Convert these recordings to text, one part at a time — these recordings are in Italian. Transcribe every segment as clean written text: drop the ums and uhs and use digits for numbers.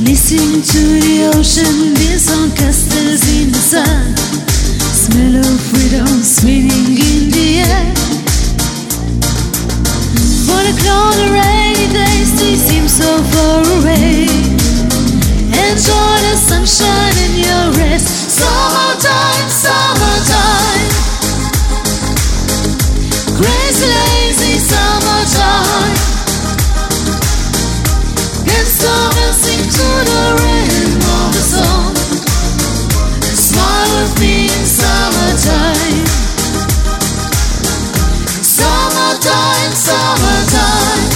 Listen to the ocean, this song castles in the sun. Smell of freedom spinning in the air. For the cloud of rainy days, they seem so far away. Enjoy the sunshine in your rest. Summertime, summertime. Crazy, lazy summertime. Get some and sing to the rhythm of the song. And smile with me in summertime. Summertime, summertime.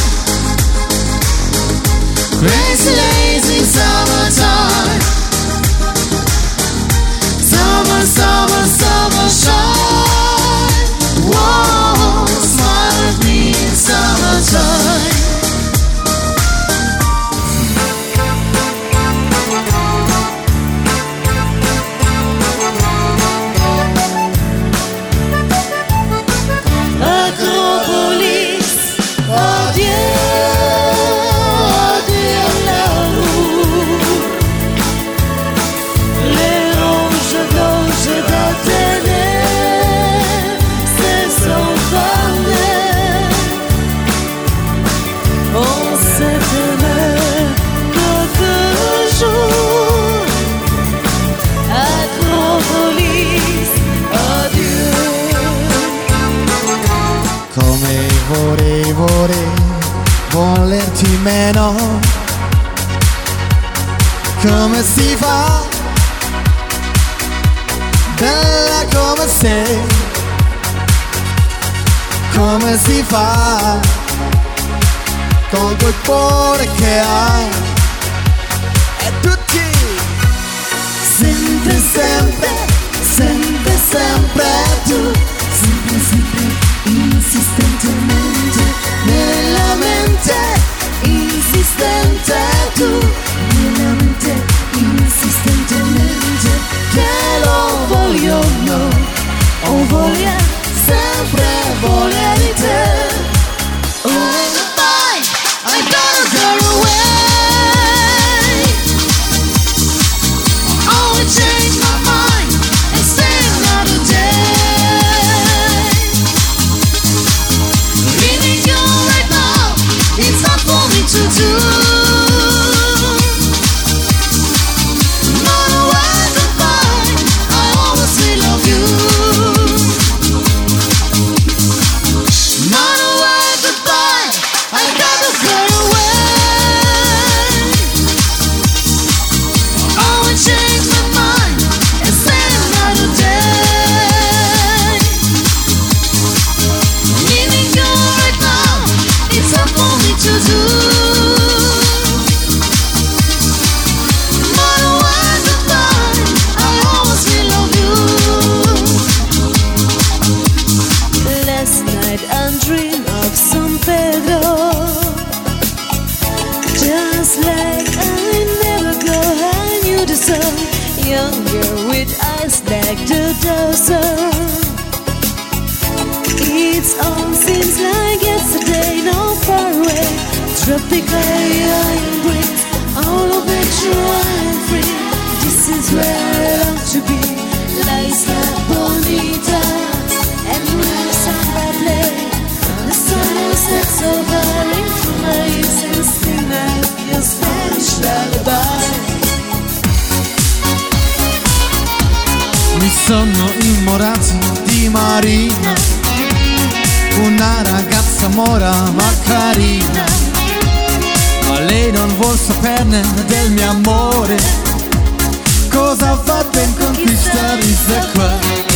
Crazy, lazy summertime. Summer, summer, summer shine. Whoa, smile with me in summertime. Vorrei volerti meno. Come si fa? Bella come sei. Come si fa? Con quel cuore che hai. E tutti sempre, sempre, sempre, sempre tu. Sempre, sempre, insistentemente nella mente, insistente tu, nella mente, insistentemente, che lo voglio, no, ho voglia, sempre voglia di te. Oh, goodbye, I gotta go away. Oh, I changed my mind and stay another day. It's not for me to do. Not a word goodbye, I always will love you. Not a word goodbye, I gotta go away. Oh, I changed my mind and stay another day. Leaving you right now, it's not for me to do. Not a word goodbye, I always will love you. Last night I dreamed of San Pedro. Just like I never go, I knew the sun. Younger with eyes like the desert. It all seems like yesterday, no far away. Tropical young breeze, all of it dry and free. This is where I long to be. La Isla Bonita, and when the samba play, the sun is set so burning through my ears and sing like your Spanish lullaby. Mi sono innamorato di Marina, una ragazza mora ma carina, ma lei non vuol saperne del mio amore. Cosa ha fatto in conquistare questa qua?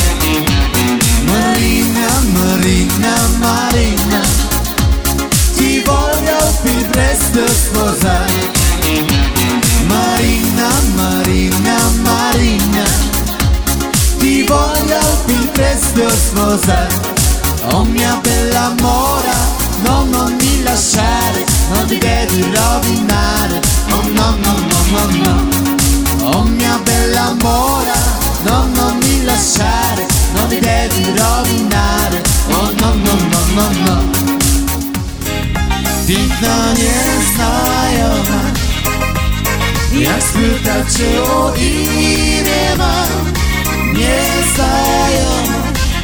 Marina, Marina, Marina, ti voglio più presto sposare. Marina, Marina, Marina, ti voglio più presto sposare. Oh mia bella mora, no, non mi lasciare, non ti devi rovinare. Oh no, no, no, no, no. Oh mia bella mora, no, non mi lasciare, non ti devi rovinare. Oh no, no, no, no, no. Ti to nie znajoma, Jak spytać cię o imię mam nieznajoma,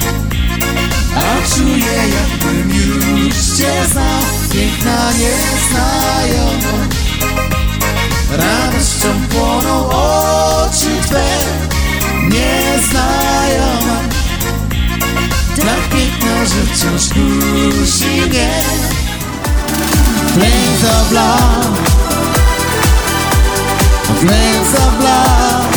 a czuję jakbym już cię znał. Piękna nieznajoma, radością płoną oczy twe. Nieznajoma, tak piękna, że wciąż kusi mnie. Flames of love, flames of love.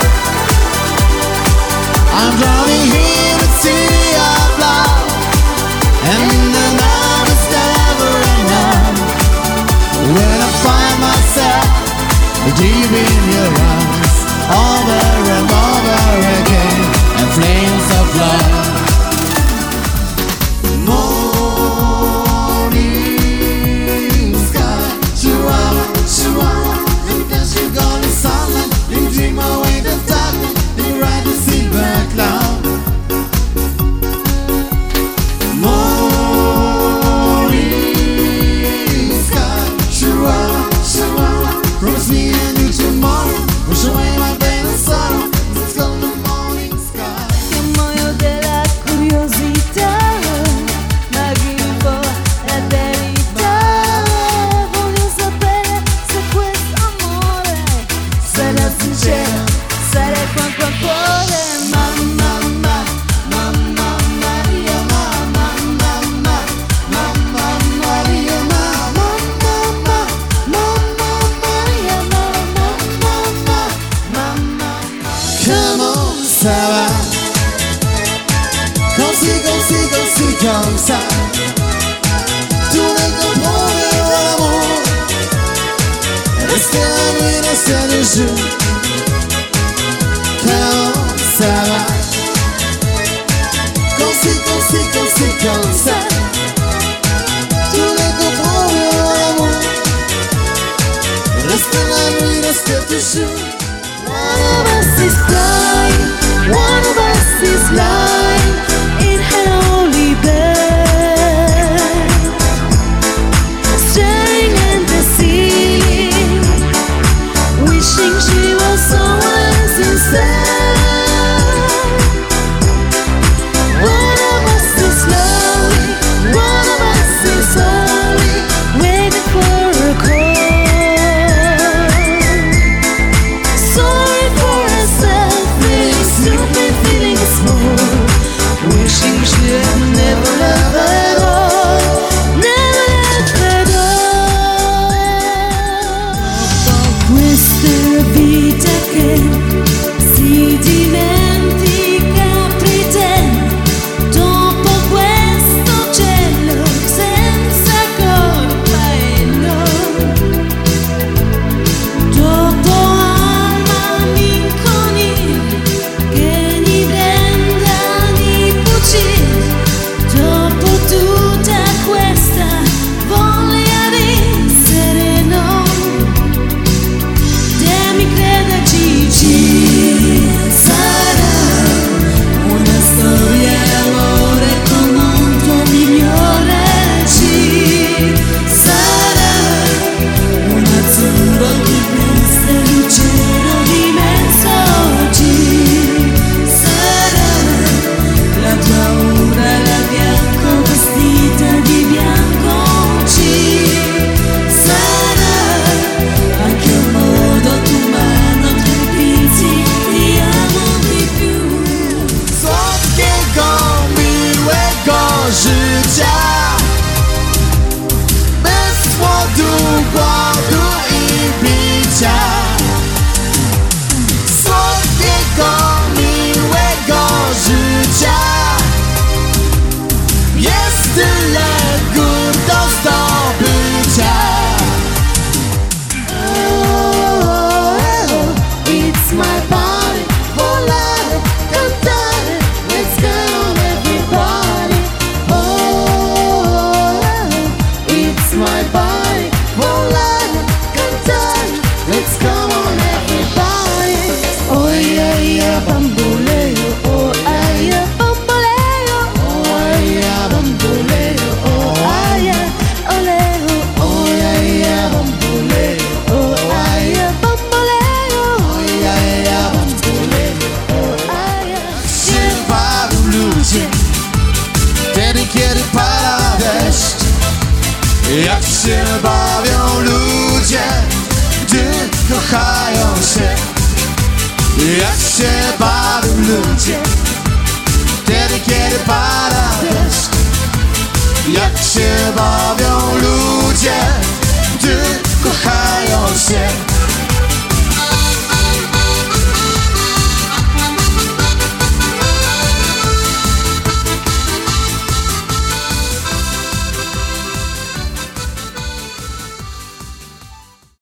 I'm drowning here in a sea of love, and the night is never enough. When I find myself deep in your arms, over and over again, and flames of love. Morning sky, Chihuahua, Chihuahua. And as you go in sunlight, you dream away the darkness, you ride the silver cloud. Morning sky, Chihuahua, Chihuahua. Promise me and you tomorrow, wash away my pain and sorrow. Let's go to morning sky. Chiamo della curiosità, ma vivo la verità. Voglio sapere se questo amore sarà sincero, sarà quanto amore. Mamma, mamma Maria, mamma, mamma, mamma Maria, mamma, mamma, mamma Maria, mamma, mamma. Come on, ça va. Comme ça. Tous les comprends l'amour. Restez la nuit, restez le jour. Come on, ça va. Comme ça. Tous les comprends l'amour. Restez la nuit, restez toujours. One of us is blind, one of us is lying in her holy bed, staring at the ceiling, wishing she was someone else instead. One of us is lonely, one of us is only waiting for a call. Sorry for herself, feeling stupid, feeling small. Jak się bawią ludzie, gdy kochają się. Jak się bawią ludzie, wtedy kiedy pada deszcz. Jak się bawią ludzie, gdy kochają się.